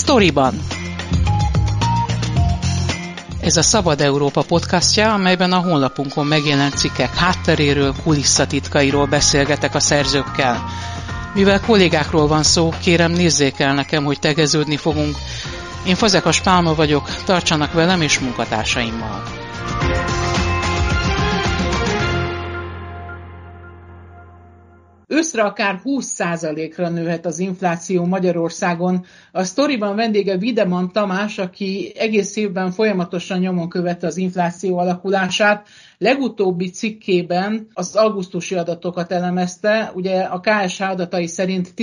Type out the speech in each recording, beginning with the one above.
Sztoriban. Ez a Szabad Európa podcastja, amelyben a honlapunkon megjelent cikkek hátteréről, kulisszatitkairól beszélgetek a szerzőkkel. Mivel kollégákról van szó, kérem nézzék el nekem, hogy tegeződni fogunk. Én Fazekas Pálma vagyok, tartsanak velem és munkatársaimmal. Őszre akár 20%-ra nőhet az infláció Magyarországon. A sztoriban vendége Videman Tamás, aki egész évben folyamatosan nyomon követte az infláció alakulását. Legutóbbi cikkében az augusztusi adatokat elemezte, ugye a KSH adatai szerint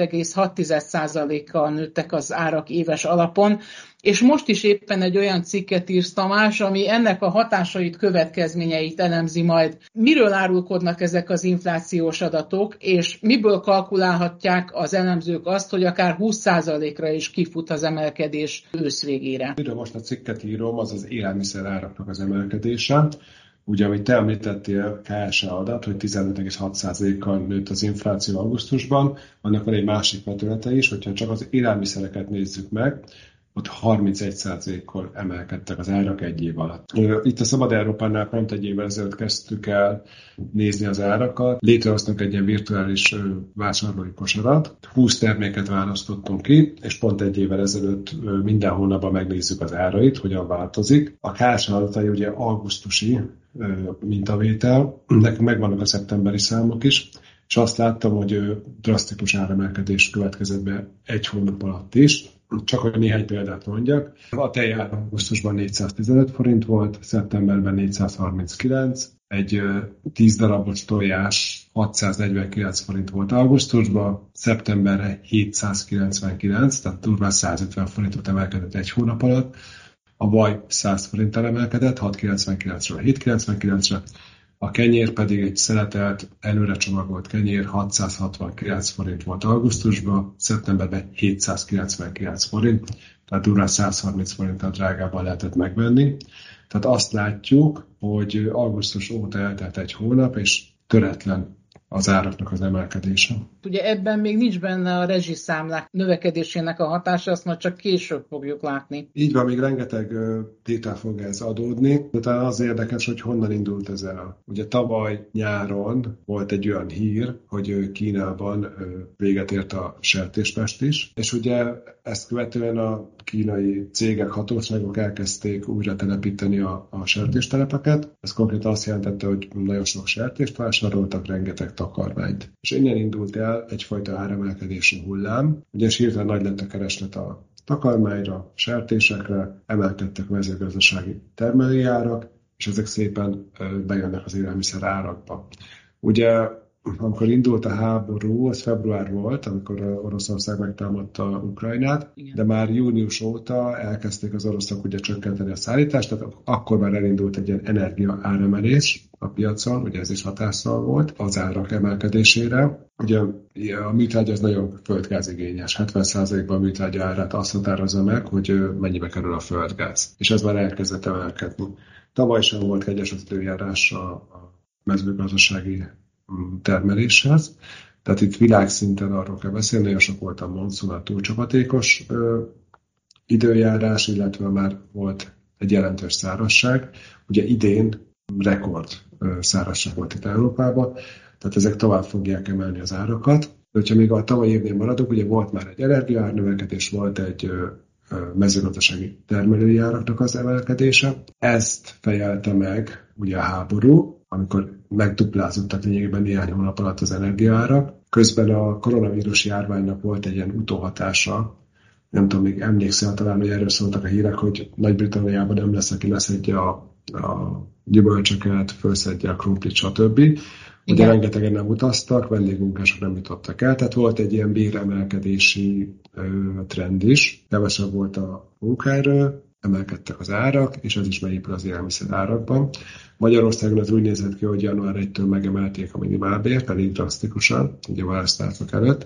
15,6%-kal nőttek az árak éves alapon, és most is éppen egy olyan cikket írsz, Tamás, ami ennek a hatásait, következményeit elemzi majd. Miről árulkodnak ezek az inflációs adatok, és miből kalkulálhatják az elemzők azt, hogy akár 20%-ra is kifut az emelkedés ősz végére? Miről most a cikket írom, az az élelmiszer áraknak az emelkedése. Ugye, amit te említettél, KSH adat, hogy 15,6%-kal nőtt az infláció augusztusban, annak van egy másik vetülete is, hogyha csak az élelmiszereket nézzük meg, ott 31%-kal emelkedtek az árak egy év alatt. Itt a Szabad Európánál pont egy évvel ezelőtt kezdtük el nézni az árakat. Létrehoztunk egy ilyen virtuális vásárlói kosarat. 20 terméket választottunk ki, és pont egy évvel ezelőtt minden hónapban megnézzük az árait, hogyan változik. A KSH adatai ugye augusztusi mintavétel, nekünk megvannak a szeptemberi számok is, és azt láttam, hogy drasztikus áremelkedés következett be egy hónap alatt is. Csak hogy néhány példát mondjak. A tejár augusztusban 415 forint volt, szeptemberben 439, egy 10 darabos tojás 649 forint volt augusztusban, szeptemberre 799, tehát durván 150 forintot emelkedett egy hónap alatt. A vaj 100 forinttal emelkedett, 699-ről 799-re. A kenyér pedig egy szeletelt, előre csomagolt kenyér 669 forint volt augusztusban, szeptemberben 799 forint, tehát durván 130 forinttal drágában lehetett megvenni. Tehát azt látjuk, hogy augusztus óta eltelt egy hónap, és töretlen az áraknak az emelkedése. Ugye ebben még nincs benne a rezsiszámlák növekedésének a hatása, azt majd csak később fogjuk látni. Így van, még rengeteg tétel fog ez adódni, de talán az érdekes, hogy honnan indult ez el. Ugye tavaly nyáron volt egy olyan hír, hogy Kínában véget ért a sertéspest is, és ugye ezt követően a kínai cégek, hatóságok elkezdték újra telepíteni a sertéstelepeket. Ez konkrétan azt jelentette, hogy nagyon sok sertést vásároltak, rengeteg takarmányt. És innen indult el egyfajta áremelkedési hullám. Ugye hirtelen nagy lett a kereslet a takarmányra, sertésekre, emelkedtek mezőgazdasági termelői árak, és ezek szépen bejönnek az élelmiszer árakba. Ugye amikor indult a háború, az február volt, amikor Oroszország megtámadta Ukrajnát, igen. De már június óta elkezdték az oroszok ugye csökkenteni a szállítást, tehát akkor már elindult egy ilyen energia áremelés a piacon, ugye ez is hatással volt az árak emelkedésére. Ugye a műtrágya az nagyon földgázigényes, 70%-ban a műtrágya árát azt határozza meg, hogy mennyibe kerül a földgáz, és ez már elkezdett emelkedni. Tavaly sem volt kegyes az időjárás a mezőgazdasági termeléshez. Tehát itt világszinten arról kell beszélni, nagyon sok volt a monszun, a túlcsapatékos időjárás, illetve már volt egy jelentős szárazság. Ugye idén rekord szárazság volt itt Európában, tehát ezek tovább fogják emelni az árakat. De hogyha még a tavalyi évnél maradok, ugye volt már egy energiaárnövekedés, volt egy mezőgazdasági termelői áraknak az emelkedése. Ezt fejelte meg ugye a háború, amikor megduplázottak lényegében néhány hónap alatt az energiaárak. Közben a koronavírus járványnak volt egy ilyen utóhatása, nem tudom, még emlékszel talán, hogy erről szóltak a hírek, hogy Nagy-Britanniában nem lesz, aki leszedje a gyümölcsöket, felszedje a krumplit, stb. Ugye rengetegen nem utaztak, vendégmunkások nem jutottak el, tehát volt egy ilyen béremelkedési trend is, kevesebb volt a munkaerő, emelkedtek az árak, és ez is beépül az élelmiszer árakban. Magyarországon az úgy nézett ki, hogy január 1-től megemelték a minimálbért, elég drasztikusan, ugye választások előtt.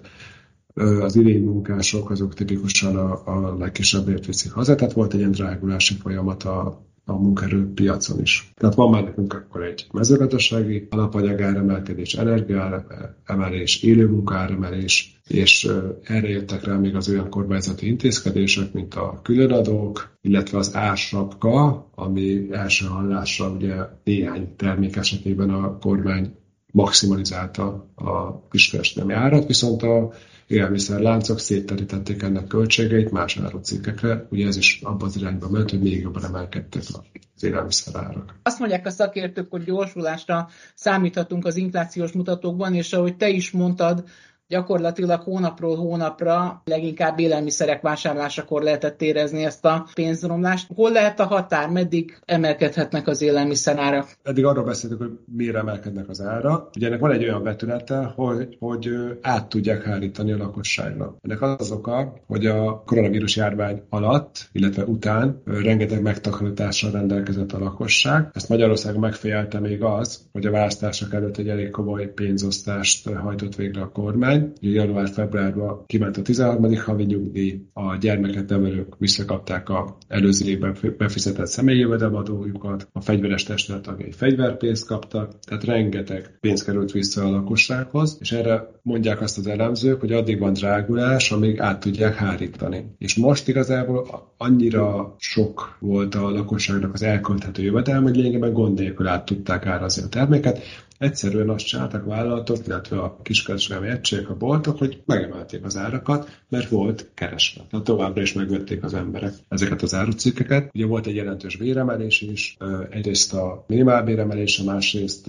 Az idény munkások azok tipikusan a legkisebb bért viszik haza, tehát volt egy ilyen drágulási folyamat a munkaerőpiacon is. Tehát van már nekünk akkor egy mezőgazdasági alapanyag áremelkedés, energiaáremelés, élőmunkaáremelés, és erre jöttek rá még az olyan kormányzati intézkedések, mint a különadók, illetve az ársapka, ami első hallásra ugye néhány termék esetében a kormány maximalizálta a kiskereskedelmi árat, viszont a élelmiszerláncok szétterítették ennek költségeit más árucikkekre. Ugye ez is abban az irányba ment, hogy még jobban emelkedtek az élelmiszerárak. Azt mondják a szakértők, hogy gyorsulásra számíthatunk az inflációs mutatókban, és ahogy te is mondtad, gyakorlatilag hónapról hónapra leginkább élelmiszerek vásárlásakor lehetett érezni ezt a pénzromlást. Hol lehet a határ, meddig emelkedhetnek az élelmiszerárak? Eddig arról beszéltük, hogy miért emelkednek az árak. Ugye ennek van egy olyan vetülete, hogy át tudják hárítani a lakosságra. Ennek az oka, hogy a koronavírus járvány alatt, illetve után rengeteg megtakarítással rendelkezett a lakosság. Ezt Magyarországon megfejelte még az, hogy a választások előtt egy elég komoly pénzosztást hajtott végre a kormány. Január-februárban kiment a 13. havi nyugdíj, a gyermeket nevelők visszakapták az előző évben befizetett személyi jövedelemadójukat, a fegyveres testület tagjai fegyverpénzt kaptak, tehát rengeteg pénz került vissza a lakossághoz, és erre mondják azt az elemzők, hogy addig van drágulás, amíg át tudják hárítani. És most igazából annyira sok volt a lakosságnak az elkölthető jövedelem, hogy lényegében gond nélkül át tudták árazni a terméket. Egyszerűen azt csináltak vállalatok, illetve a kiskereskedelmi egységek, a boltok, hogy megemelték az árakat, mert volt kereslet. Tehát továbbra is megvették az emberek ezeket az árucikkeket. Ugye volt egy jelentős béremelés is, egyrészt a minimálbéremelés, másrészt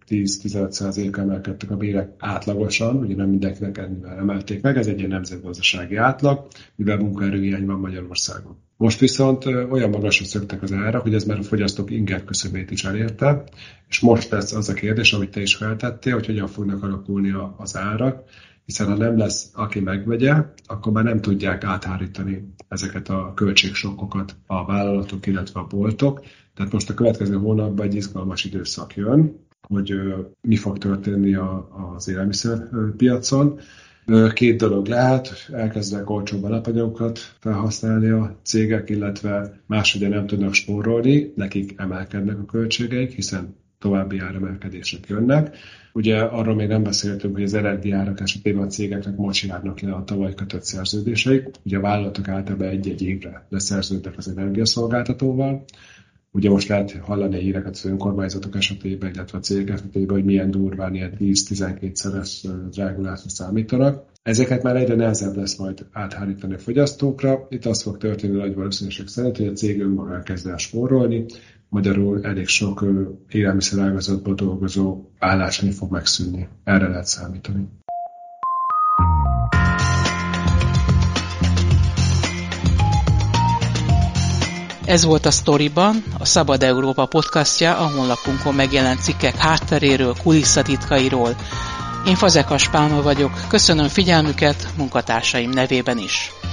10-15%-kal emelkedtek a bérek átlagosan, ugye nem mindenkinek ennyire emelték meg, ez egy ilyen nemzetgazdasági átlag, mivel munkaerőhiány van Magyarországon. Most viszont olyan magasra szöktek az árak, hogy ez már a fogyasztók inger küszöbét is elérte, és most lesz az a kérdés, amit te is feltettél, hogy hogyan fognak alakulni az árak, hiszen ha nem lesz, aki megvegye, akkor már nem tudják áthárítani ezeket a költségsokkokat a vállalatok, illetve a boltok. Tehát most a következő hónapban egy izgalmas időszak jön, hogy mi fog történni az élelmiszerpiacon. Két dolog lehet, elkezdenek olcsóbb alapanyagokat felhasználni a cégek, illetve máshogy nem tudnak spórolni, nekik emelkednek a költségeik, hiszen további áremelkedések jönnek. Ugye arról még nem beszéltünk, hogy az energiaárak esetében a cégeknek most járnak le a tavaly kötött szerződéseik. Ugye a vállalatok általában egy-egy évre leszerződnek az energiaszolgáltatóval. Ugye most lehet hallani a híreket az önkormányzatok esetében, illetve a cégek esetében, hogy milyen durván ilyen 10-12-szeres drágulásra számítanak. Ezeket már egyre nehezebb lesz majd áthárítani a fogyasztókra. Itt az fog történni nagy valószínűség szerint, hogy a cég önmagán kezd el spórolni, magyarul elég sok élelmiszerágazatban dolgozó álláshely fog megszűnni. Erre lehet számítani. Ez volt a Sztoriban, a Szabad Európa podcastja, a honlapunkon megjelent cikkek hátteréről, kulisszatitkairól. Én Fazekas Pálma vagyok, köszönöm figyelmüket munkatársaim nevében is.